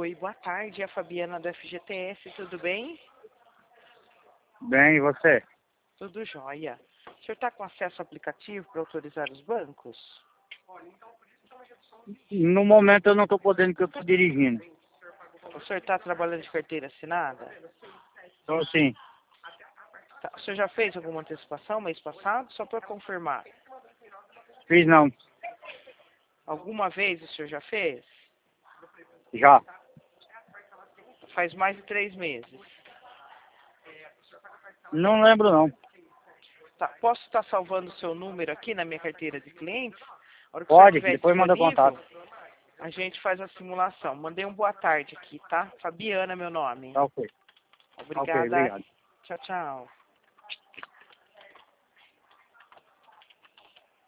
Oi, boa tarde, é a Fabiana da FGTS, tudo bem? Bem, e você? Tudo jóia. O senhor está com acesso ao aplicativo para autorizar os bancos? No momento eu não estou podendo, que eu estou dirigindo. O senhor está trabalhando de carteira assinada? Então, sim, Tá. O senhor já fez alguma antecipação mês passado? Só para confirmar. fiz não. Alguma vez o senhor já fez? Já. Faz mais de 3 meses. Não lembro não. Tá. Posso estar salvando o seu número aqui na minha carteira de clientes? A hora que o senhor Pode, estiver depois manda disponível, contato. a gente faz a simulação. Mandei um boa tarde aqui, tá? Fabiana, meu nome. Tá ok. Tá ok, Obrigada. obrigado. Tchau, tchau.